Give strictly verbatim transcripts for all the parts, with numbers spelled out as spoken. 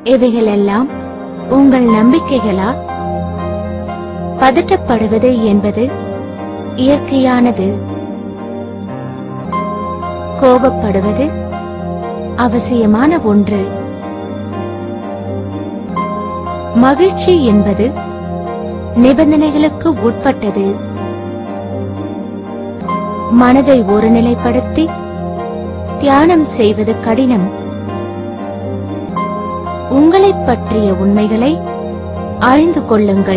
இவைகளெல்லாம் உங்கள் நம்பிக்கைகளா? பதட்டப்படுவது என்பது இயற்கையானது. கோபப்படுவது அவசியமான ஒன்று. மகிழ்ச்சி என்பது நிபந்தனைகளுக்கு உட்பட்டது. மனதை ஒருநிலைப்படுத்தி தியானம் செய்வது கடினம். உங்களைப் பற்றிய உண்மைகளை அறிந்து கொள்ளுங்கள்.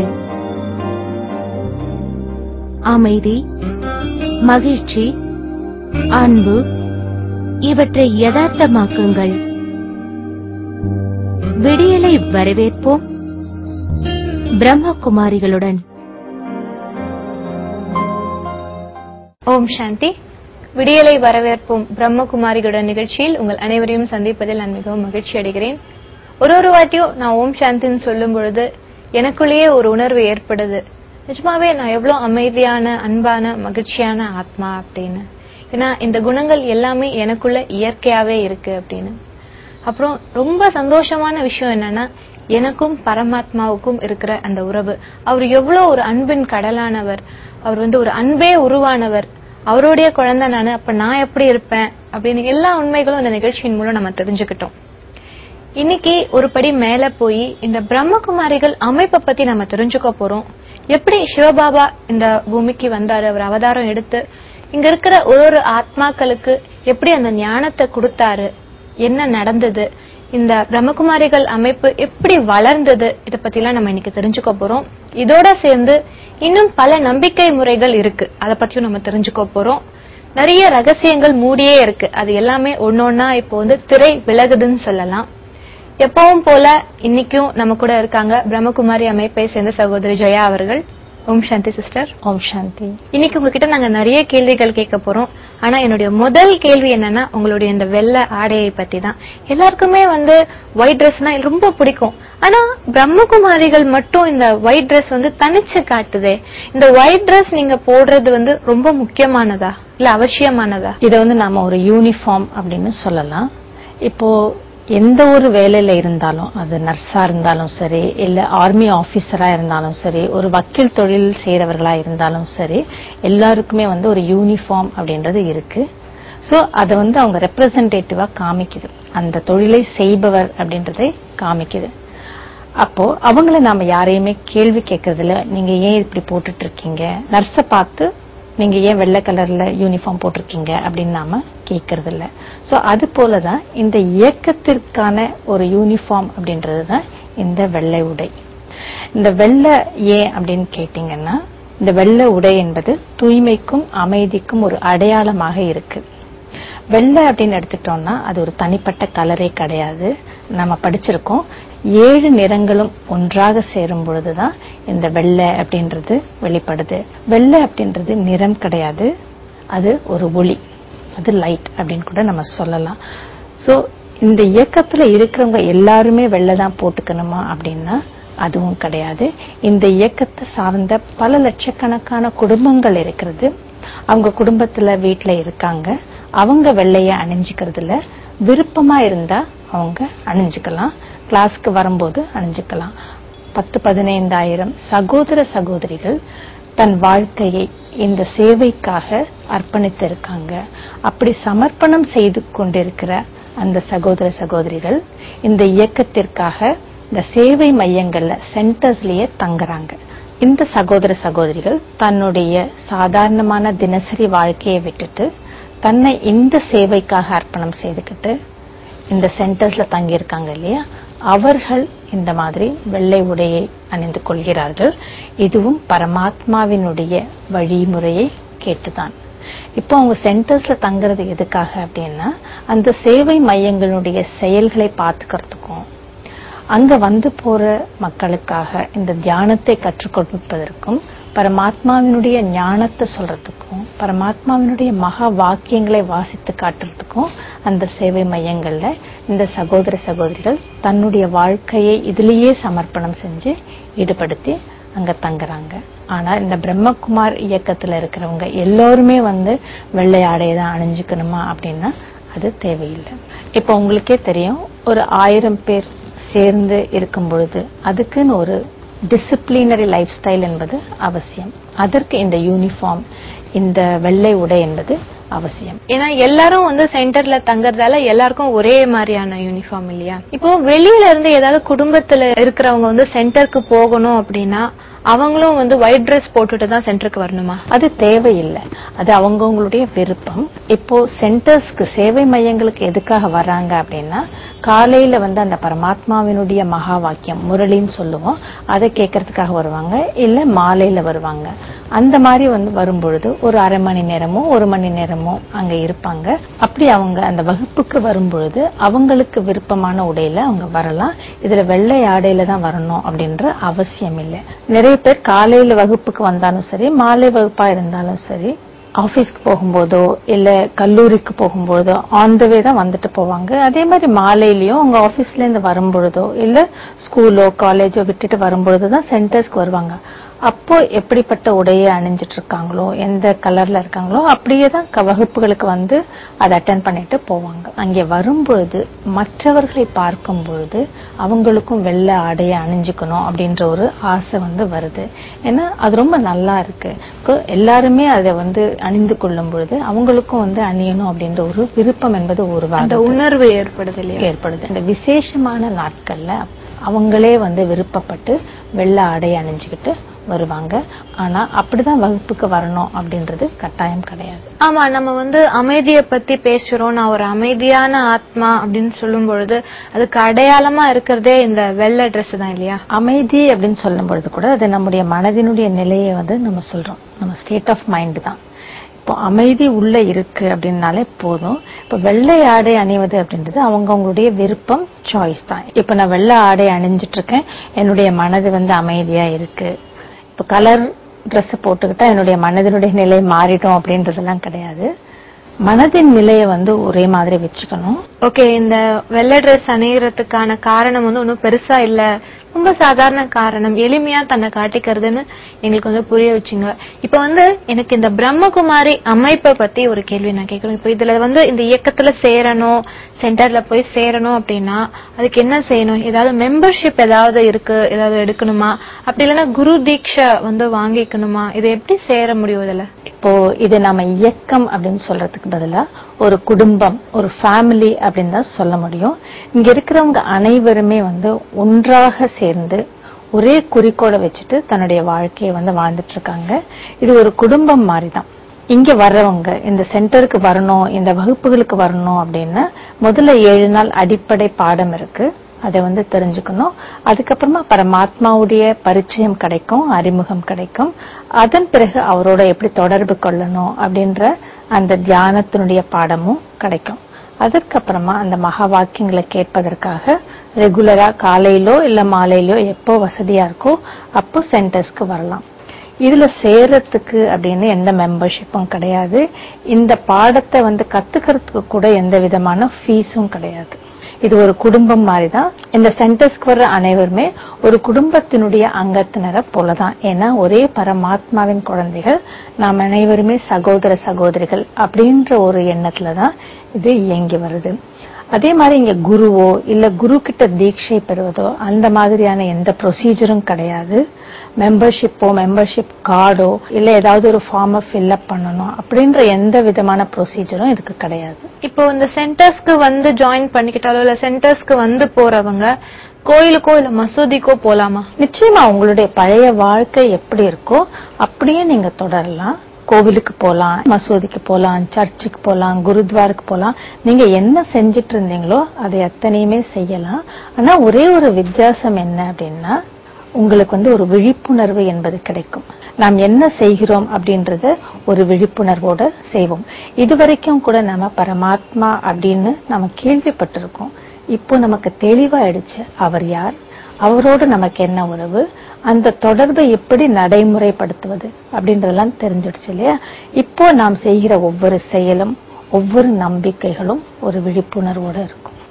அமைதி, மகிழ்ச்சி, அன்பு இவற்றை யதார்த்தமாக்குங்கள். விடியலை வரவேற்போம் பிரம்மகுமாரிகளுடன். ஓம் சாந்தி. விடியலை வரவேற்போம் பிரம்மகுமாரிகளுடன் நிகழ்ச்சியில் உங்கள் அனைவரையும் சந்திப்பதில் நான் மிகவும் மகிழ்ச்சி அடைகிறேன். ஒரு ஒரு வாட்டியும் நான் ஓம் சாந்தின்னு சொல்லும் பொழுது எனக்குள்ளேயே ஒரு உணர்வு ஏற்படுது. நிஜமாவே நான் எவ்வளவு அமைதியான, அன்பான, மகிழ்ச்சியான ஆத்மா அப்படின்னு. ஏன்னா இந்த குணங்கள் எல்லாமே எனக்குள்ள இயற்கையாவே இருக்கு அப்படின்னு. அப்புறம் ரொம்ப சந்தோஷமான விஷயம் என்னன்னா, எனக்கும் பரமாத்மாவுக்கும் இருக்கிற அந்த உறவு. அவர் எவ்வளவு ஒரு அன்பின் கடலானவர். அவர் வந்து ஒரு அன்பே உருவானவர். அவருடைய குழந்தை நானு, அப்ப நான் எப்படி இருப்பேன் அப்படின்னு எல்லா உண்மைகளும் இந்த நிகழ்ச்சியின் மூலம் நம்ம தெரிஞ்சுக்கிட்டோம். இன்னைக்கு ஒரு படி மேல போய் இந்த பிரம்மகுமாரிகள் அமைப்பை பத்தி நம்ம தெரிஞ்சுக்க போறோம். எப்படி சிவபாபா இந்த பூமிக்கு வந்தாரு, அவர் அவதாரம் எடுத்து இங்க இருக்கிற ஒரு ஒரு ஆத்மாக்களுக்கு எப்படி அந்த ஞானத்தை கொடுத்தாரு, என்ன நடந்தது, இந்த பிரம்மகுமாரிகள் அமைப்பு எப்படி வளர்ந்தது, இத பத்தி எல்லாம் நம்ம இன்னைக்கு தெரிஞ்சுக்க போறோம். இதோட சேர்ந்து இன்னும் பல நம்பிக்கை முறைகள் இருக்கு, அத பத்தியும் நம்ம தெரிஞ்சுக்க போறோம். நிறைய ரகசியங்கள் மூடியே இருக்கு, அது எல்லாமே ஒன்னொன்னா இப்போ வந்து திரை விலகுதுன்னு சொல்லலாம். எப்பவும் போல இன்னைக்கும் நம்ம கூட இருக்காங்க பிரம்மகுமாரி அமைப்பை சேர்ந்த சகோதரி ஜெயா அவர்கள். ஓம் சாந்தி சிஸ்டர். ஓம் சாந்தி. இன்னைக்கு உங்ககிட்ட நாங்க நிறைய கேள்விகள் கேட்க போறோம். ஆனா என்னுடைய முதல் கேள்வி என்னன்னா, உங்களுடைய இந்த வெள்ளை ஆடையை பத்தி தான். எல்லாருக்குமே வந்து ஒயிட் ட்ரெஸ்னா ரொம்ப பிடிக்கும். ஆனா பிரம்மகுமாரிகள் மட்டும் இந்த ஒயிட் ட்ரெஸ் வந்து தனிச்சு காட்டுதே. இந்த ஒயிட் ட்ரெஸ் நீங்க போடுறது வந்து ரொம்ப முக்கியமானதா இல்ல அவசியமானதா? இத வந்து நாம ஒரு யூனிஃபார்ம் அப்படின்னு சொல்லலாம். இப்போ எந்த ஒரு வேலையில இருந்தாலும், அது நர்ஸா இருந்தாலும் சரி, இல்ல ஆர்மி ஆபீசரா இருந்தாலும் சரி, ஒரு வக்கீல் தொழில் செய்யறவர்களா இருந்தாலும் சரி, எல்லாருக்குமே வந்து ஒரு யூனிஃபார்ம் அப்படின்றது இருக்கு. சோ அதை வந்து அவங்க ரெப்ரசன்டேட்டிவா காமிக்குது, அந்த தொழிலை செய்பவர் அப்படின்றதை காமிக்குது. அப்போ அவங்கள நாம யாரையுமே கேள்வி கேட்கறதுல, நீங்க ஏன் இப்படி போட்டுட்டு இருக்கீங்க, நர்ஸ பார்த்து நீங்க ஏன் வெள்ளை கலர்ல யூனிஃபார்ம் போட்டிருக்கீங்க அப்படின்னு நாம கேட்கறது இல்ல. சோ அது போலதான் இந்த இயக்கத்திற்கான ஒரு யூனிஃபார்ம் அப்படின்றதுதான் இந்த வெள்ளை உடை. இந்த வெள்ளை ஏன் அப்படின்னு கேட்டீங்கன்னா, இந்த வெள்ளை உடை என்பது தூய்மைக்கும் அமைதிக்கும் ஒரு அடையாளமாக இருக்கு. வெள்ளை அப்படின்னு எடுத்துட்டோம்னா அது ஒரு தனிப்பட்ட கலரே கிடையாது. நம்ம படிச்சிருக்கோம், ஏழு நிறங்களும் ஒன்றாக சேரும் பொழுதுதான் இந்த வெள்ளை அப்படின்றது வெளிப்படுது. வெள்ளை அப்படின்றது நிறம் கிடையாது, அது ஒரு ஒளி, அது லைட் அப்படின்னு கூட நம்ம சொல்லலாம். சோ இந்த இயக்கத்துல இருக்கிறவங்க எல்லாருமே வெள்ளை தான் போட்டுக்கணுமா அப்படின்னா அதுவும் கிடையாது. இந்த இயக்கத்தை சார்ந்த பல லட்சக்கணக்கான குடும்பங்கள் இருக்கிறது. அவங்க குடும்பத்துல வீட்டுல இருக்காங்க, அவங்க வெள்ளைய அணிஞ்சுக்கிறதுல விருப்பமா இருந்தா அவங்க அணிஞ்சுக்கலாம், கிளாஸ்க்கு வரும்போது அணிஞ்சுக்கலாம். பத்து பதினைந்தாயிரம் சகோதர சகோதரிகள் தன் வாழ்க்கையை இந்த சேவைக்காக அர்ப்பணித்து இருக்காங்க. அப்படி சமர்ப்பணம் செய்து கொண்டிருக்கிற அந்த சகோதர சகோதரிகள் இந்த இயக்கத்திற்காக இந்த சேவை மையங்கள்ல சென்டர்ஸ்லயே தங்குறாங்க. இந்த சகோதர சகோதரிகள் தன்னுடைய சாதாரணமான தினசரி வாழ்க்கையை விட்டுட்டு தன்னை இந்த சேவைக்காக அர்ப்பணம் செய்துக்கிட்டு இந்த சென்டர்ஸ்ல தங்கி இருக்காங்க இல்லையா, அவர்கள் இந்த மாதிரி வெள்ளை உடையை அணிந்து கொள்கிறார்கள். இதுவும் பரமாத்மாவினுடைய வழிமுறையை கேட்டுதான். இப்போ அவங்க சென்டர்ஸ்ல தங்குறது எதுக்காக அப்படின்னா, அந்த சேவை மையங்களுடைய செயல்களை பார்த்துக்கிறதுக்கும், அங்க வந்து போற மக்களுக்காக இந்த தியானத்தை கற்றுக் கொடுப்பதற்கும், பரமாத்மாவினுடைய ஞானத்தை சொல்றதுக்கும், பரமாத்மாவினுடைய மகா வாக்கியங்களை வாசித்து காட்டுறதுக்கும் அந்த சேவை மையங்கள்ல இந்த சகோதர சகோதரிகள் தன்னுடைய வாழ்க்கையை இதிலேயே சமர்ப்பணம் செஞ்சு ஈடுபடுத்தி அங்க தங்குறாங்க. ஆனா இந்த பிரம்மகுமார் இயக்கத்துல இருக்கிறவங்க எல்லாருமே வந்து வெள்ளை ஆடையை தான் அணிஞ்சுக்கணுமா அப்படின்னா அது தேவையில்லை. இப்ப உங்களுக்கே தெரியும், ஒரு ஆயிரம் பேர் சேர்ந்து இருக்கும் பொழுது அதுக்குன்னு ஒரு டிசிப்ளினரி லைஃப் ஸ்டைல் என்பது அவசியம். அதற்கு இந்த யூனிஃபார்ம், இந்த வெள்ளை உடை என்பது அவசியம். ஏன்னா எல்லாரும் வந்து சென்டர்ல தங்கறதால எல்லாருக்கும் ஒரே மாதிரியான யூனிஃபார்ம் இல்லையா? இப்போ வெளியில இருந்து ஏதாவது குடும்பத்துல இருக்கிறவங்க வந்து சென்டருக்கு போகணும் அப்படின்னா அவங்களும் வந்து ஒயிட் ட்ரெஸ் போட்டுட்டு தான் சென்டருக்கு வரணுமா? அது தேவையில்லை, அது அவங்கவுங்களுடைய விருப்பம். இப்போ சென்டர்ஸ்க்கு, சேவை மையங்களுக்கு எதுக்காக வர்றாங்க அப்படின்னா, காலையில வந்து அந்த பரமாத்மாவினுடைய மகா வாக்கியம் முரளின்னு சொல்லுவோம், அதை கேட்கறதுக்காக வருவாங்க, இல்ல மாலையில வருவாங்க. அந்த மாதிரி வந்து வரும்பொழுது ஒரு அரை மணி நேரமோ ஒரு மணி நேரமோ அங்க இருப்பாங்க. அப்படி அவங்க அந்த வகுப்புக்கு வரும்பொழுது அவங்களுக்கு விருப்பமான உடையில அவங்க வரலாம். இதுல வெள்ளை ஆடையில தான் வரணும் அப்படின்ற அவசியம் இல்லை. நிறைய பேர் காலையில வகுப்புக்கு வந்தாலும் சரி, மாலை வகுப்பா இருந்தாலும் சரி, ஆபீஸ்க்கு போகும்போதோ இல்ல கல்லூரிக்கு போகும்போதோ ஆன் த வே தான் வந்துட்டு போவாங்க. அதே மாதிரி மாலையிலயும் அவங்க ஆபீஸ்ல இருந்து வரும்பொழுதோ இல்ல ஸ்கூலோ காலேஜோ விட்டுட்டு வரும்பொழுதுதான் சென்டர்ஸ்க்கு வருவாங்க. அப்போ எப்படிப்பட்ட உடையை அணிஞ்சிட்டு இருக்காங்களோ, எந்த கலர்ல இருக்காங்களோ அப்படியே தான் வகுப்புகளுக்கு வந்து அதை அட்டென்ட் பண்ணிட்டு போவாங்க. அங்கே வரும்பொழுது மற்றவர்களை பார்க்கும் பொழுது அவங்களுக்கும் வெள்ளை ஆடையை அணிஞ்சுக்கணும் அப்படின்ற ஒரு ஆசை வந்து வருது. ஏன்னா அது ரொம்ப நல்லா இருக்கு. எல்லாருமே அதை வந்து அணிந்து கொள்ளும் பொழுது அவங்களுக்கும் வந்து அணியணும் அப்படின்ற ஒரு விருப்பம் என்பது உருவாகுது, உணர்வு ஏற்படுது ஏற்படுது. இந்த விசேஷமான நாட்கள்ல அவங்களே வந்து விருப்பப்பட்டு வெள்ளை ஆடை அணிஞ்சுக்கிட்டு வருவாங்க. ஆனா அப்படிதான் வகுப்புக்கு வரணும் அப்படின்றது கட்டாயம் கிடையாது. ஆமா, நம்ம வந்து அமைதியை பத்தி பேசுறோம், நான் ஒரு அமைதியான ஆத்மா அப்படின்னு சொல்லும் பொழுது அதுக்கு அடையாளமா இருக்கிறதே இந்த வெள்ளை ட்ரெஸ் தான் இல்லையா? அமைதி அப்படின்னு சொல்லும் பொழுது கூட அது நம்முடைய மனதினுடைய நிலையை வந்து நம்ம சொல்றோம், நம்ம ஸ்டேட் ஆஃப் மைண்ட் தான். இப்போ அமைதி உள்ள இருக்கு அப்படின்னாலே போதும். இப்ப வெள்ளை ஆடை அணிவது அப்படின்றது அவங்க அவங்களுடைய விருப்பம், சாய்ஸ் தான். இப்ப நான் வெள்ளை ஆடை அணிஞ்சிட்டு இருக்கேன், என்னுடைய மனது வந்து அமைதியா இருக்கு. இப்ப கலர் ட்ரெஸ் போட்டுக்கிட்டா என்னுடைய மனதினுடைய நிலை மாறிடும் அப்படின்றதெல்லாம் கிடையாது. மனதின் நிலையை வந்து ஒரே மாதிரி வச்சுக்கணும். ஓகே, இந்த வெள்ளை ட்ரெஸ் அணியறதுக்கான காரணம் வந்து ஒன்னும் பெருசா இல்ல, ரொம்ப சாதாரண காரணம், எளிமையா தன்னை காட்டிக்கிறதுன்னு எங்களுக்கு வந்து புரிய வச்சுங்க. இப்ப வந்து எனக்கு இந்த பிரம்மகுமாரி அமைப்பை பத்தி ஒரு கேள்வி நான் கேட்கணும். இப்ப இதுல வந்து இந்த இயக்கத்துல சேரணும், சென்டர்ல போய் சேரணும் அப்படின்னா அதுக்கு என்ன செய்யணும்? ஏதாவது மெம்பர்ஷிப் ஏதாவது இருக்கு, ஏதாவது எடுக்கணுமா? அப்படி இல்லைன்னா குரு தீட்சை வந்து வாங்கிக்கணுமா? இதை எப்படி சேர முடியும் இதுல? இப்போ இது நம்ம இயக்கம் அப்படின்னு சொல்றதுக்கு பதிலா ஒரு குடும்பம், ஒரு ஃபேமிலி அப்படின்னு தான் சொல்ல முடியும். இங்க இருக்கிறவங்க அனைவருமே வந்து ஒன்றாக சேர்ந்து ஒரே குறிக்கோளை வச்சுட்டு தன்னுடைய வாழ்க்கையை வந்து வாழ்ந்துட்டு இருக்காங்க. இது ஒரு குடும்பம் மாதிரி தான். இங்க வர்றவங்க இந்த சென்டருக்கு வரணும், இந்த வகுப்புகளுக்கு வரணும் அப்படின்னா முதல்ல ஏழு நாள் அடிப்படை பாடம் இருக்கு, அதை வந்து தெரிஞ்சுக்கணும். அதுக்கப்புறமா பரமாத்மாவுடைய பரிச்சயம் கிடைக்கும், அறிமுகம் கிடைக்கும். அதன் பிறகு அவரோட எப்படி தொடர்பு கொள்ளணும் அப்படின்ற அந்த தியானத்தினுடைய பாடமும் கிடைக்கும். அதுக்கப்புறமா அந்த மகா வாக்கியங்களை கேட்பதற்காக ரெகுலரா காலையிலோ இல்ல மாலையிலோ எப்போ வசதியா இருக்கோ அப்போ சென்டர்ஸ்க்கு வரலாம். இதுல சேரத்துக்கு அப்படின்னு எந்த மெம்பர்ஷிப்பும் கிடையாது. இந்த பாடத்தை வந்து கத்துக்கிறதுக்கு கூட எந்த விதமான ஃபீஸும் கிடையாது. இது ஒரு குடும்பம் மாதிரி தான். இந்த சென்டர்ஸ்க்கு வர்ற அனைவருமே ஒரு குடும்பத்தினுடைய அங்கத்தினரை போலதான். ஏன்னா ஒரே பரமாத்மாவின் குழந்தைகள், நாம் அனைவருமே சகோதர சகோதரிகள் அப்படின்ற ஒரு எண்ணத்துலதான் இது இயங்கி வருது. அதே மாதிரி இங்க குருவோ இல்ல குரு கிட்ட தீட்சை பெறுவதோ அந்த மாதிரியான எந்த ப்ரொசீஜரும் கிடையாது. மெம்பர்ஷிப்போ மெம்பர்ஷிப் கார்டோ இல்ல ஏதாவது ஒரு ஃபார்மை ஃபில் அப் பண்ணணும் அப்படின்ற எந்த விதமான ப்ரொசீஜரும் இதுக்கு கிடையாது. இப்போ இந்த சென்டர்ஸ்க்கு வந்து ஜாயின் பண்ணிக்கிட்டாலோ இல்ல சென்டர்ஸ்க்கு வந்து போறவங்க கோயிலுக்கோ இல்ல மசூதிக்கோ போலாமா? நிச்சயமா உங்களுடைய பழைய வாழ்க்கை எப்படி இருக்கோ அப்படியே நீங்க தொடரலாம். கோவிலுக்கு போலாம், மசூதிக்கு போலாம், சர்ச்சுக்கு போலாம், குருத்வாருக்கு போலாம். நீங்க என்ன செஞ்சிட்டு இருந்தீங்களோ அதை அத்தனையுமே செய்யலாம். ஆனா ஒரே ஒரு வித்தியாசம் என்ன அப்படின்னா உங்களுக்கு வந்து ஒரு விழிப்புணர்வு என்பது கிடைக்கும். நாம் என்ன செய்கிறோம் அப்படின்றத ஒரு விழிப்புணர்வோட செய்வோம். இதுவரைக்கும் கூட நம்ம பரமாத்மா அப்படின்னு நம்ம கேள்விப்பட்டிருக்கோம். இப்போ நமக்கு தெளிவாயிடுச்சு அவர் யார், அவரோடு நமக்கு என்ன உறவு, அந்த தொடர்பை எப்படி நடைமுறைப்படுத்துவது அப்படின்றதெல்லாம் தெரிஞ்சிடுச்சு இல்லையா? இப்போ நாம் செய்கிற ஒவ்வொரு செயலும் ஒவ்வொரு நம்பிக்கைகளும் ஒரு விழிப்புணர்வோட இருக்கும்.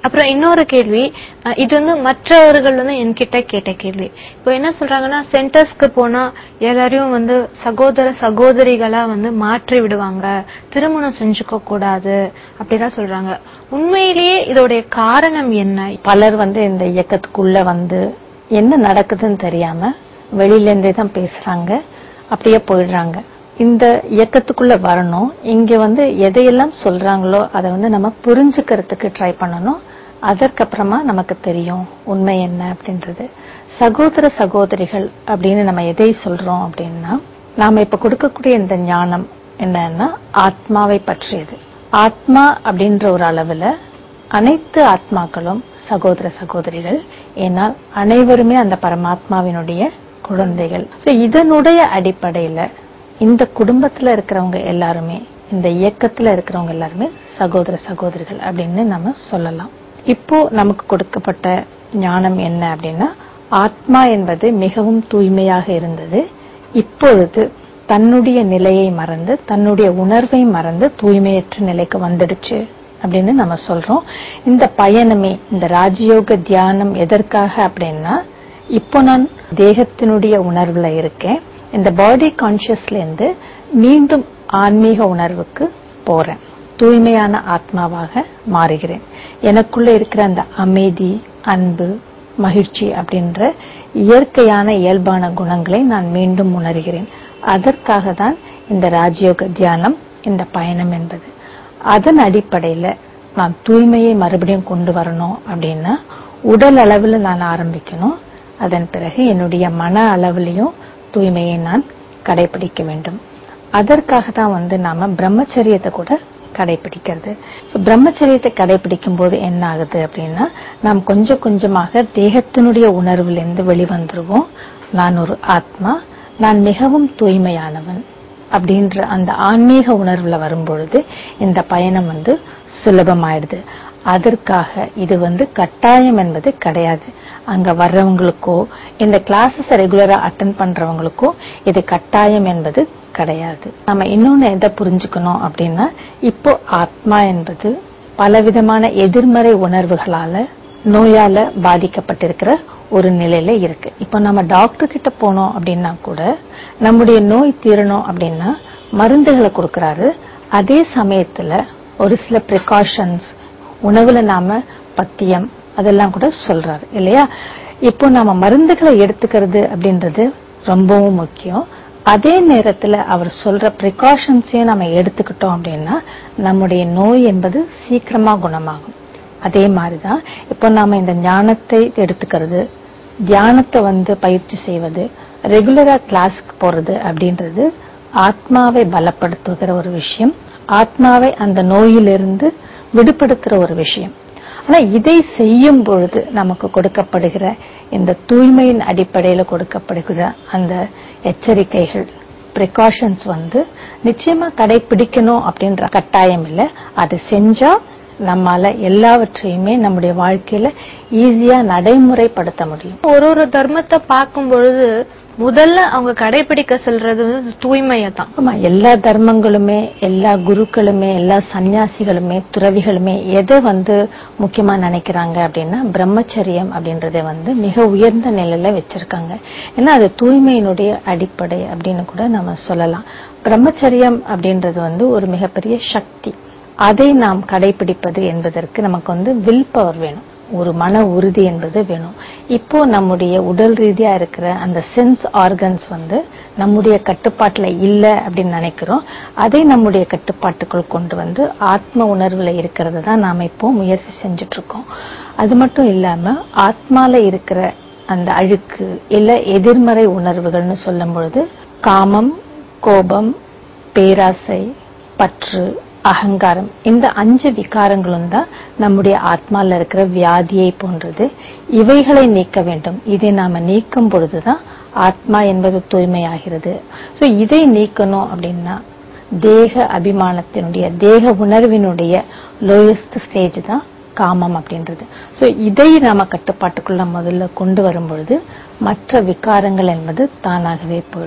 அப்புறம் இன்னொரு கேள்வி, இது வந்து மற்றவர்கள் வந்து என்கிட்ட கேட்ட கேள்வி. இப்போ என்ன சொல்றாங்கன்னா, சென்டர்ஸ்க்கு போனா எல்லாரையும் வந்து சகோதர சகோதரிகளா வந்து மாற்றி விடுவாங்க, திருமணம் செஞ்சுக்க கூடாது அப்படிதான் சொல்றாங்க. உண்மையிலேயே இதோடைய காரணம் என்ன? பலர் வந்து இந்த இயக்கத்துக்குள்ள வந்து என்ன நடக்குதுன்னு தெரியாம வெளியில இருந்தே தான் பேசுறாங்க, அப்படியே போயிடுறாங்க. இந்த இயக்கத்துக்குள்ள வரணும், இங்க வந்து எதையெல்லாம் சொல்றாங்களோ அதை வந்து நம்ம புரிஞ்சுக்கிறதுக்கு ட்ரை பண்ணணும். அதற்கப்புறமா நமக்கு தெரியும் உண்மை என்ன அப்படின்றது. சகோதர சகோதரிகள் அப்படின்னு நம்ம எதை சொல்றோம் அப்படின்னா, நாம இப்ப கொடுக்கக்கூடிய இந்த ஞானம் என்னன்னா ஆத்மாவை பற்றியது. ஆத்மா அப்படின்ற ஒரு அளவுல அனைத்து ஆத்மாக்களும் சகோதர சகோதரிகள். ஏன்னா அனைவருமே அந்த பரமாத்மாவினுடைய குழந்தைகள். இதனுடைய அடிப்படையில இந்த குடும்பத்துல இருக்கிறவங்க எல்லாருமே, இந்த இயக்கத்துல இருக்கிறவங்க எல்லாருமே சகோதர சகோதரிகள் அப்படின்னு நம்ம சொல்லலாம். இப்போ நமக்கு கொடுக்கப்பட்ட ஞானம் என்ன அப்படின்னா, ஆத்மா என்பது மிகவும் தூய்மையாக இருந்தது, இப்பொழுது தன்னுடைய நிலையை மறந்து தன்னுடைய உணர்வை மறந்து தூய்மையற்ற நிலைக்கு வந்துடுச்சு அப்படின்னு நம்ம சொல்றோம். இந்த பயணமே, இந்த ராஜயோக தியானம் எதற்காக அப்படின்னா, இப்போ நான் தேகத்தினுடைய உணர்வுல இருக்கேன், இந்த பாடி கான்சியஸ்ல இருந்து மீண்டும் ஆன்மீக உணர்வுக்கு போறேன், தூய்மையான ஆத்மாவாக மாறுகிறேன். எனக்குள்ள இருக்கிற அந்த அமைதி, அன்பு, மகிழ்ச்சி அப்படின்ற இயற்கையான இயல்பான குணங்களை நான் மீண்டும் உணர்கிறேன். அதற்காக தான் இந்த ராஜயோக தியானம், இந்த பயணம் என்பது. அதன் அடிப்படையில நான் தூய்மையை மறுபடியும் கொண்டு வரணும் அப்படின்னா உடல் அளவில் நான் ஆரம்பிக்கணும். அதன் பிறகு என்னுடைய மன அளவிலையும் தூய்மையை நான் கடைபிடிக்க வேண்டும். அதற்காக தான் வந்து நாம பிரம்மச்சரியத்தை கூட கடைபிடிக்கிறது. பிரம்மச்சரியத்தை கடைபிடிக்கும் போது என்ன ஆகுது அப்படின்னா, நாம் கொஞ்சம் கொஞ்சமாக தேகத்தினுடைய உணர்விலிருந்து வெளிவந்துருவோம். நான் ஒரு ஆத்மா, நான் மிகவும் தூய்மையானவன் அப்படின்ற அந்த ஆன்மீக உணர்வுல வரும்பொழுது இந்த பயணம் வந்து சுலபமாயிடுது. அதற்காக இது வந்து கட்டாயம் என்பது கிடையாது. அங்க வர்றவங்களுக்கோ இந்த கிளாஸஸ் ரெகுலரா அட்டெண்ட் பண்றவங்களுக்கோ இது கட்டாயம் என்பது கிடையாது. நம்ம இன்னொன்னு எதை புரிஞ்சுக்கணும் அப்படின்னா, இப்போ ஆத்மா என்பது பலவிதமான எதிர்மறை உணர்வுகளால, நோயால பாதிக்கப்பட்டிருக்கிற ஒரு நிலையில இருக்கு. இப்போ நம்ம டாக்டர் கிட்ட போனோம் அப்படின்னா கூட நம்முடைய நோய் தீரணும் அப்படின்னா மருந்துகளை கொடுக்கறாரு. அதே சமயத்துல ஒரு சில பிரிகாஷன்ஸ், உணவுல நாம பத்தியம் அதெல்லாம் கூட சொல்றாரு இல்லையா? இப்போ நாம மருந்துகளை எடுத்துக்கிறது அப்படின்றது ரொம்பவும் முக்கியம். அதே நேரத்துல அவர் சொல்ற பிரிகாஷன்ஸையும் நம்ம எடுத்துக்கிட்டோம் அப்படின்னா நம்முடைய நோய் என்பது சீக்கிரமா குணமாகும். அதே மாதிரிதான் இப்போ நாம இந்த ஞானத்தை எடுத்துக்கிறது, தியானத்தை வந்து பயிற்சி செய்வது, ரெகுலரா கிளாஸ்க்கு போறது அப்படின்றது ஆத்மாவை பலப்படுத்துகிற ஒரு விஷயம், ஆத்மாவை அந்த நோயிலிருந்து விடுபடுத்துற ஒரு விஷயம். ஆனா இதை செய்யும் பொழுது நமக்கு கொடுக்கப்படுகிற இந்த தூய்மையின் அடிப்படையில கொடுக்கப்படுகிற அந்த எச்சரிக்கைகள், பிரிகாஷன்ஸ் வந்து நிச்சயமா கடைபிடிக்கணும் அப்படின்ற கட்டாயம் இல்லை. அது செஞ்சா நம்மால எல்லாவற்றையுமே நம்முடைய வாழ்க்கையில ஈஸியா நடைமுறைப்படுத்த முடியும். ஒரு ஒரு தர்மத்தை பார்க்கும் பொழுது முதல்ல அவங்க கடைபிடிக்க சொல்றது வந்து தூய்மையை தான். ஆமா, எல்லா தர்மங்களுமே, எல்லா குருக்களுமே, எல்லா சன்னியாசிகளுமே, துறவிகளுமே எதை வந்து முக்கியமா நினைக்கிறாங்க அப்படின்னா பிரம்மச்சரியம் அப்படின்றத வந்து மிக உயர்ந்த நிலையில வச்சிருக்காங்க. ஏன்னா அது தூய்மையினுடைய அடிப்படை அப்படின்னு கூட நம்ம சொல்லலாம். பிரம்மச்சரியம் அப்படின்றது வந்து ஒரு மிகப்பெரிய சக்தி. அதை நாம் கடைபிடிப்பது என்பதற்கு நமக்கு வந்து வில் பவர் வேணும், ஒரு மன உறுதி என்பது வேணும். இப்போ நம்முடைய உடல் ரீதியா இருக்கிற அந்த சென்ஸ் ஆர்கன்ஸ் வந்து நம்முடைய கட்டுப்பாட்டுல இல்ல அப்படின்னு நினைக்கிறோம். அதை நம்முடைய கட்டுப்பாட்டுக்குள் கொண்டு வந்து ஆத்ம உணர்வுல இருக்கிறது தான் நாம இப்போ முயற்சி செஞ்சுட்டு இருக்கோம். அது மட்டும் இல்லாம ஆத்மால இருக்கிற அந்த அழுக்கு இல்ல எதிர்மறை உணர்வுகள்னு சொல்லும் பொழுது காமம், கோபம், பேராசை, பற்று, அகங்காரம், இந்த அஞ்சு விகாரங்களும் தான் நம்முடைய ஆத்மால இருக்கிற வியாதியை போன்றது. இவைகளை நீக்க வேண்டும். இதை நாம நீக்கும் பொழுதுதான் ஆத்மா என்பது தூய்மையாகிறது. சோ இதை நீக்கணும் அப்படின்னா தேக அபிமானத்தினுடைய, தேக உணர்வினுடைய லோயஸ்ட் ஸ்டேஜ் தான் காமம் அப்படின்றது. சோ இதை நாம கட்டுப்பாட்டுக்குள்ள முதல்ல கொண்டு வரும் பொழுது மற்ற விகாரங்கள் என்பது தானாகவே போயிடும்.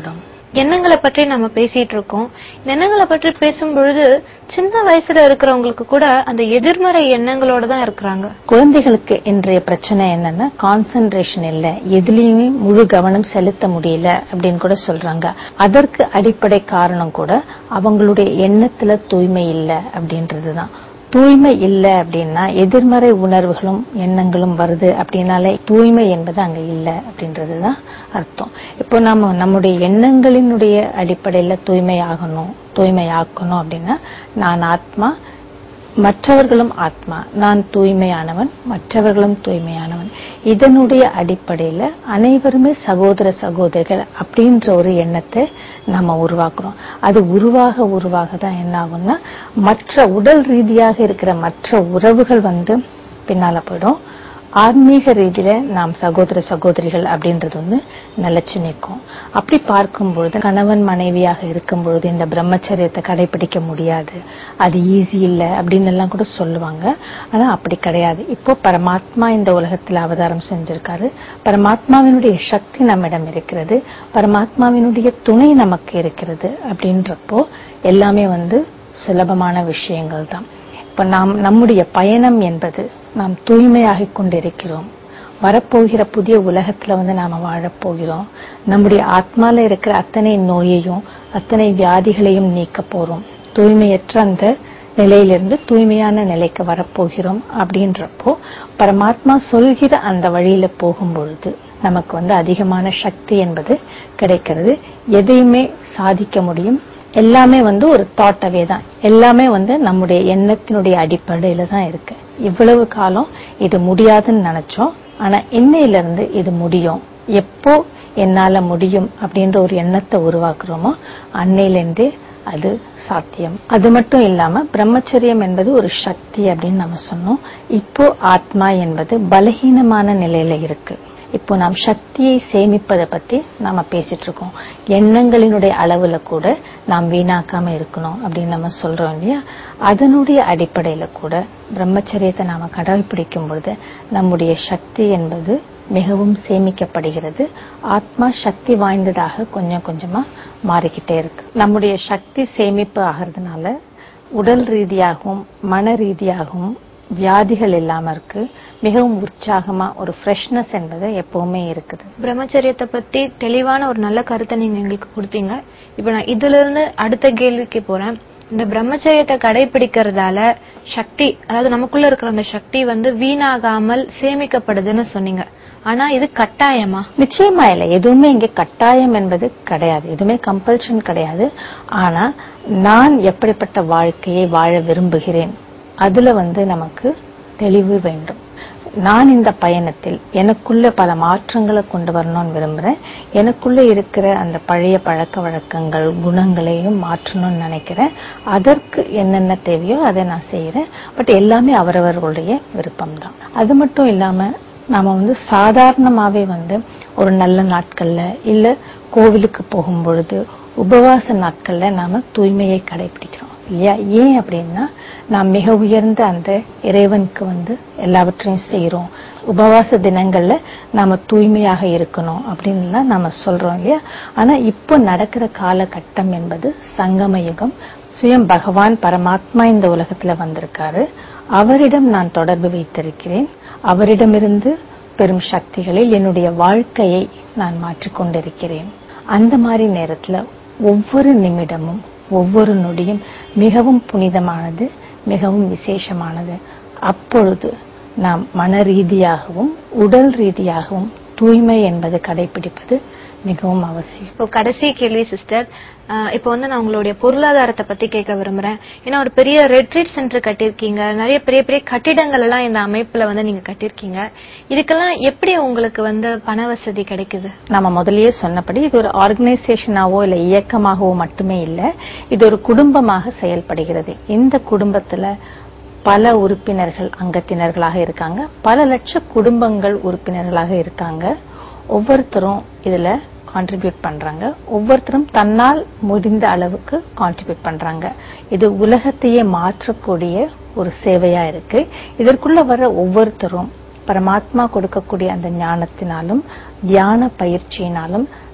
எண்ணங்களை பற்றி நம்ம பேசிட்டு இருக்கோம். எண்ணங்களை பற்றி பேசும் பொழுது சின்ன வயசுல இருக்கிறவங்களுக்கு கூட அந்த எதிர்மறை எண்ணங்களோட தான் இருக்கிறாங்க. குழந்தைகளுக்கு இன்றைய பிரச்சனை என்னன்னா கான்சென்ட்ரேஷன் இல்ல, எதுலயுமே முழு கவனம் செலுத்த முடியல அப்படின்னு கூட சொல்றாங்க. அதற்கு அடிப்படை காரணம் கூட அவங்களுடைய எண்ணத்துல தூய்மை இல்ல அப்படின்றதுதான். தூய்மை இல்ல அப்படின்னா எதிர்மறை உணர்வுகளும் எண்ணங்களும் வருது அப்படின்னாலே தூய்மை என்பது அங்க இல்ல அப்படின்றதுதான் அர்த்தம். இப்போ நம்ம நம்முடைய எண்ணங்களினுடைய அடிப்படையில தூய்மையாகணும் தூய்மையாக்கணும் அப்படின்னா நான் ஆத்மா, மற்றவர்களும் ஆத்மா, நான் தூய்மையானவன், மற்றவர்களும் தூய்மையானவன், இதனுடைய அடிப்படையில அனைவருமே சகோதர சகோதரிகள் அப்படின்ற ஒரு எண்ணத்தை நம்ம உருவாக்குறோம். அது உருவாக உருவாக தான் என்ன ஆகும்னா மற்ற உடல் ரீதியாக இருக்கிற மற்ற உறவுகள் வந்து பின்னால போயிடும். ஆன்மீக ரீதியில நாம் சகோதர சகோதரிகள் அப்படின்றது வந்து நிலைச்சு நிற்கும். அப்படி பார்க்கும் பொழுது கணவன் மனைவியாக இருக்கும் பொழுது இந்த பிரம்மச்சரியத்தை கடைபிடிக்க முடியாது, அது ஈஸி இல்ல அப்படின்னு எல்லாம் கூட சொல்லுவாங்க. ஆனா அப்படி கிடையாது. இப்போ பரமாத்மா இந்த உலகத்தில் அவதாரம் செஞ்சிருக்காரு. பரமாத்மாவினுடைய சக்தி நம்மிடம் இருக்கிறது, பரமாத்மாவினுடைய துணை நமக்கு இருக்கிறது. அப்படின்றப்போ எல்லாமே வந்து சுலபமான விஷயங்கள் தான். இப்ப நாம் நம்முடைய பயணம் என்பது நாம் தூய்மையாகிக் கொண்டிருக்கிறோம். வரப்போகிற புதிய உலகத்துல வந்து நாம வாழப்போகிறோம். நம்முடைய ஆத்மால இருக்கிற அத்தனை நோயையும் அத்தனை வியாதிகளையும் நீக்க போறோம். தூய்மையற்ற அந்த நிலையிலிருந்து தூய்மையான நிலைக்கு வரப்போகிறோம். அப்படின்றப்போ பரமாத்மா சொல்கிற அந்த வழியில போகும் பொழுது நமக்கு வந்து அதிகமான சக்தி என்பது கிடைக்கிறது. எதையுமே சாதிக்க முடியும். எல்லாமே வந்து ஒரு தாட்டவே தான். எல்லாமே வந்து நம்முடைய எண்ணத்தினுடைய அடிப்படையில தான் இருக்கு. இவ்வளவு காலம் இது முடியாதுன்னு நினைச்சோம். ஆனா இன்னையில இருந்து இது முடியும். எப்போ என்னால முடியும் அப்படின்ற ஒரு எண்ணத்தை உருவாக்குறோமோ அன்னையிலிருந்தே அது சாத்தியம். அது மட்டும் இல்லாம பிரம்மச்சரியம் என்பது ஒரு சக்தி அப்படின்னு நம்ம சொன்னோம். இப்போ ஆத்மா என்பது பலகீனமான நிலையில இருக்கு. இப்போ நாம் சக்தியை சேமிப்பதை பத்தி நாம பேசிட்டு இருக்கோம். எண்ணங்களினுடைய அளவுல கூட நாம் வீணாக்காம இருக்கணும் அப்படின்னு நம்ம சொல்றோம் இல்லையா? அதனுடைய அடிப்படையில கூட பிரம்மச்சரியத்தை நாம கடைபிடிக்கும் பொழுது நம்முடைய சக்தி என்பது மிகவும் சேமிக்கப்படுகிறது. ஆத்மா சக்தி வாய்ந்ததாக கொஞ்சம் கொஞ்சமா மாறிக்கிட்டே இருக்கு. நம்முடைய சக்தி சேமிப்பு ஆகிறதுனால உடல் ரீதியாகவும் மன ரீதியாகவும் வியாதிகள் இல்லாம இருக்கு. மிகவும் உற்சாகமா ஒரு ஃப்ரெஷ்னஸ் என்பது எப்பவுமே இருக்குது. பிரம்மச்சரியத்தை பத்தி தெளிவான ஒரு நல்ல கருத்தை நீங்க எங்களுக்கு கொடுத்தீங்க. இப்ப நான் இதுல இருந்து அடுத்த கேள்விக்கு போறேன். இந்த பிரம்மச்சரியத்தை கடைபிடிக்கிறதால சக்தி, அதாவது நமக்குள்ள இருக்கிற அந்த சக்தி வந்து வீணாகாமல் சேமிக்கப்படுதுன்னு சொன்னீங்க. ஆனா இது கட்டாயமா? நிச்சயமா இல்ல. எதுவுமே இங்க கட்டாயம் என்பது கிடையாது. எதுவுமே கம்பல்ஷன் கிடையாது. ஆனா நான் எப்படிப்பட்ட வாழ்க்கையை வாழ விரும்புகிறேன் அதுல வந்து நமக்கு தெளிவு வேண்டும். நான் இந்த பயணத்தில் எனக்குள்ள பல மாற்றங்களை கொண்டு வரணும்னு விரும்புறேன். எனக்குள்ள இருக்கிற அந்த பழைய பழக்க வழக்கங்கள் குணங்களையும் மாற்றணும்னு நினைக்கிறேன். அதற்கு என்னென்ன தேவையோ அதை நான் செய்யறேன். பட் எல்லாமே அவரவர்களுடைய விருப்பம் தான். அது மட்டும் இல்லாம நாம வந்து சாதாரணமாவே வந்து ஒரு நல்ல நாட்கள்ல இல்ல கோவிலுக்கு போகும் பொழுது உபவாச நாட்கள்ல நாம தூய்மையை கடைபிடிக்கிறோம் இல்லையா? ஏன் அப்படின்னா நாம் மிக உயர்ந்த அந்த இறைவனுக்கு வந்து எல்லாவற்றையும் செய்யறோம். உபவாச தினங்கள்ல நாம தூய்மையாக இருக்கணும் அப்படின்னு நாம சொல்றோம் இல்லையா? ஆனா இப்போ நடக்கிற காலகட்டம் என்பது சங்கம யுகம். சுயம் பகவான் பரமாத்மா இந்த உலகத்துல வந்திருக்காரு. அவரிடம் நான் தொடர்பு வைத்திருக்கிறேன். அவரிடமிருந்து பெரும் சக்திகளில் என்னுடைய வாழ்க்கையை நான் மாற்றிக்கொண்டிருக்கிறேன். அந்த மாதிரி நேரத்துல ஒவ்வொரு நிமிடமும் ஒவ்வொரு நொடியும் மிகவும் புனிதமானது, மிகவும் விசேஷமானது. அப்பொழுது நாம் மன ரீதியாகவும் உடல் ரீதியாகவும் தூய்மை என்பது கடைபிடிப்பது மிகவும் அவசியம். இப்போ கடைசி கேள்வி சிஸ்டர், இப்போ வந்து நான் உங்களுடைய பொருளாதாரத்தை பத்தி கேட்க விரும்புறேன். ஏன்னா ஒரு பெரிய ரெட்ரீட் சென்டர் கட்டிருக்கீங்க, நிறைய பெரிய பெரிய கட்டிடங்கள் எல்லாம் இந்த அமைப்புல வந்து நீங்க கட்டிருக்கீங்க. இதுக்கெல்லாம் எப்படி உங்களுக்கு வந்து பண வசதி கிடைக்குது? நம்ம முதல்லயே சொன்னபடி இது ஒரு ஆர்கனைசேஷனாவோ இல்ல இயக்கமாகவோ மட்டுமே இல்ல, இது ஒரு குடும்பமாக செயல்படுகிறது. இந்த குடும்பத்துல பல உறுப்பினர்கள் அங்கத்தினர்களாக இருக்காங்க. பல லட்ச குடும்பங்கள் உறுப்பினர்களாக இருக்காங்க. ஒவ்வொருத்தரும் இதுல கான்ட்ரிபியூட் பண்றாங்க. ஒவ்வொருத்தரும் தன்னால் முடிந்த அளவுக்கு கான்ட்ரிபியூட் பண்றாங்க. இது உலகத்தையே மாற்றக்கூடிய ஒரு சேவையா இருக்கு. இதற்குள்ள வர ஒவ்வொருத்தரும் பரமாத்மா கொடுக்கக்கூடிய அந்த ஞானத்தினாலும் தியான பயிற்சியினாலும்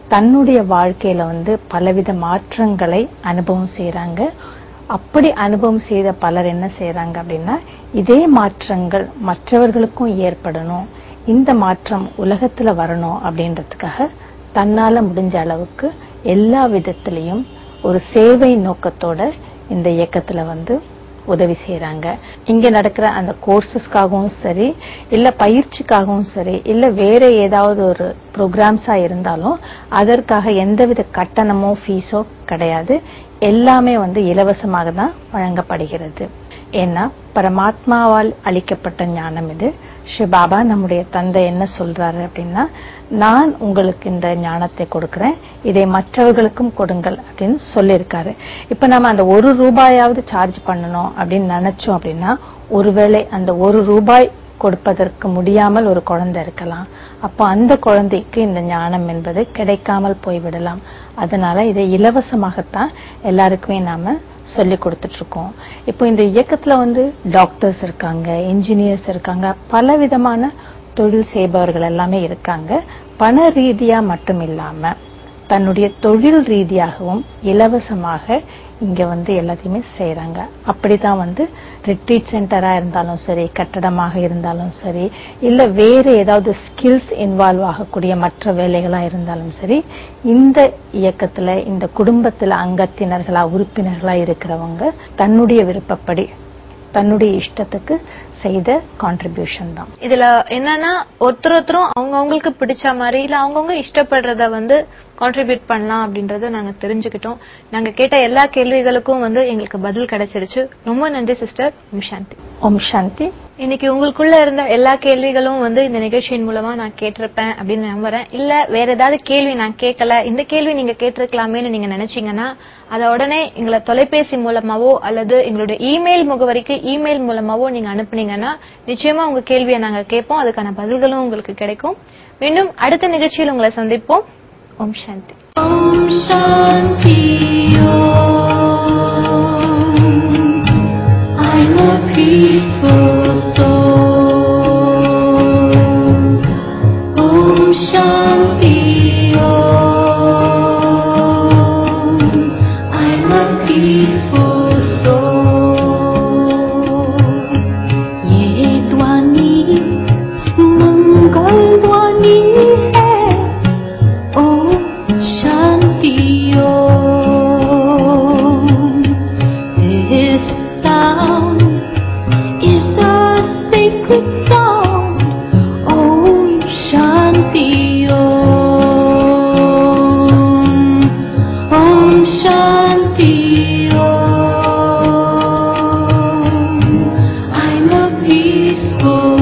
தன்னுடைய வாழ்க்கையில வந்து பலவித மாற்றங்களை அனுபவம் செய்யறாங்க. அப்படி அனுபவம் செய்த பலர் என்ன செய்யறாங்க அப்படின்னா, இதே மாற்றங்கள் மற்றவர்களுக்கும் ஏற்படணும், இந்த மாற்றம் உலகத்துல வரணும் அப்படின்றதுக்காக தன்னால முடிஞ்ச அளவுக்கு எல்லா விதத்திலையும் ஒரு சேவை நோக்கத்தோட இந்த இயக்கத்துல வந்து உதவி செய்யறாங்க. இங்க நடக்கிற அந்த கோர்சஸ்க்காகவும் சரி, இல்ல பயிற்சிக்காகவும் சரி, இல்ல வேற ஏதாவது ஒரு ப்ரோக்ராம்ஸா இருந்தாலும் அதற்காக எந்தவித கட்டணமோ ஃபீஸோ கிடையாது. எல்லாமே வந்து இலவசமாக தான் வழங்கப்படுகிறது. ஏன்னா பரமாத்மாவால் அளிக்கப்பட்ட ஞானம் இது. ஸ்ரீ பாபா நம்முடைய தந்தை என்ன சொல்றாரு அப்படின்னா, நான் உங்களுக்கு இந்த ஞானத்தை கொடுக்கிறேன், இதை மற்றவர்களுக்கும் கொடுங்கள் அப்படின்னு சொல்லியிருக்காரு. இப்ப நம்ம அந்த ஒரு ரூபாயாவது சார்ஜ் பண்ணணும் அப்படின்னு நினைச்சோம் அப்படின்னா, ஒருவேளை அந்த ஒரு ரூபாய் கொடுப்பதற்கு முடியாமல் ஒரு குழந்தை இருக்கலாம். அப்ப அந்த குழந்தைக்கு இந்த ஞானம் என்பது கிடைக்காமல் போய்விடலாம். அதனால இதை இலவசமாகத்தான் எல்லாருக்குமே நாம சொல்லி கொடுத்துட்டு இருக்கோம். இப்போ இந்த இயக்கத்துல வந்து டாக்டர்ஸ் இருக்காங்க, இன்ஜினியர்ஸ் இருக்காங்க, பல விதமான தொழில் செய்பவர்கள் எல்லாமே இருக்காங்க. பண ரீதியா மட்டும் இல்லாம தன்னுடைய தொழில் ரீதியாகவும் இலவசமாக இங்க வந்து எல்லாத்தையுமே செய்யறாங்க. அப்படிதான் வந்து ரிட்ரீட் சென்டரா இருந்தாலும் சரி, கட்டடமாக இருந்தாலும் சரி, இல்ல வேற ஏதாவது ஸ்கில்ஸ் இன்வால்வ் ஆகக்கூடிய மற்ற வேலைகளா இருந்தாலும் சரி, இந்த இயக்கத்துல இந்த குடும்பத்துல அங்கத்தினர்களா உறுப்பினர்களா இருக்கிறவங்க தன்னுடைய விருப்பப்படி தன்னுடைய இஷ்டத்துக்கு செய்த கான்ட்ரிபியூஷன் தான். இதுல என்னன்னா ஒருத்தர் ஒருத்தரும் அவங்கவுங்களுக்கு பிடிச்ச மாதிரி இல்ல அவங்கவுங்க இஷ்டப்படுறத வந்து கான்ட்ரிபியூட் பண்ணலாம் அப்படின்றத நாங்க தெரிஞ்சுக்கிட்டோம். நாங்க கேட்ட எல்லா கேள்விகளுக்கும் வந்து எங்களுக்கு பதில் கிடைச்சிருச்சு. ரொம்ப நன்றி சிஸ்டர். ஓம் சாந்தி. ஓம் சாந்தி. இன்னைக்கு உங்களுக்குள்ள இருந்த எல்லா கேள்விகளும் வந்து இந்த நிகழ்ச்சியின் மூலமா நான் கேட்டிருப்பேன் அப்படின்னு நம்புறேன். இல்ல வேற ஏதாவது கேள்வி நான் கேட்கல, இந்த கேள்வி நீங்க கேட்டிருக்கலாமேன்னு நீங்க நினைச்சீங்கன்னா அதை உடனே எங்களை தொலைபேசி மூலமாவோ அல்லது எங்களுடைய இமெயில் முகவரிக்கு இமெயில் மூலமாவோ நீங்க அனுப்புனீங்கன்னா நிச்சயமா உங்க கேள்வியை நாங்க கேட்போம். அதுக்கான பதில்களும் உங்களுக்கு கிடைக்கும். மீண்டும் அடுத்த நிகழ்ச்சியில் உங்களை சந்திப்போம். ஓம் சாந்தி. ஓம் சாந்தி. I'm a peaceful soul. Om Shanti Om. I'm a peaceful soul. ये ध्वनि मंगल ध्वनि है. Om Shanti Om. This sound is a sacred sound. Om Shanti Om. Om Shanti Om. I'm a peaceful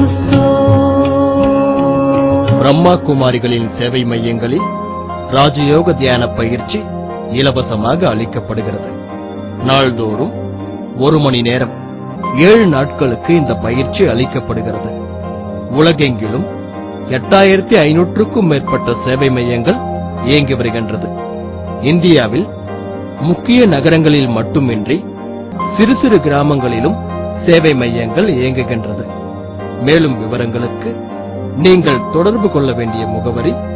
soul. Brahma குமாரிகளின் சேவை மையங்களில் ராஜயோக தியான பயிற்சி இலவசமாக அளிக்கப்படுகிறது. நாள்தோறும் ஒரு மணி நேரம் ஏழு நாட்களுக்கு இந்த பயிற்சி அளிக்கப்படுகிறது. உலகெங்கிலும் எட்டாயிரத்தி ஐநூற்றுக்கும் மேற்பட்ட சேவை மையங்கள் இயங்கி வருகின்றது. இந்தியாவில் முக்கிய நகரங்களில் மட்டுமின்றி சிறு சிறு கிராமங்களிலும் சேவை மையங்கள் இயங்குகின்றது. மேலும் விவரங்களுக்கு நீங்கள் தொடர்பு கொள்ள வேண்டிய முகவரி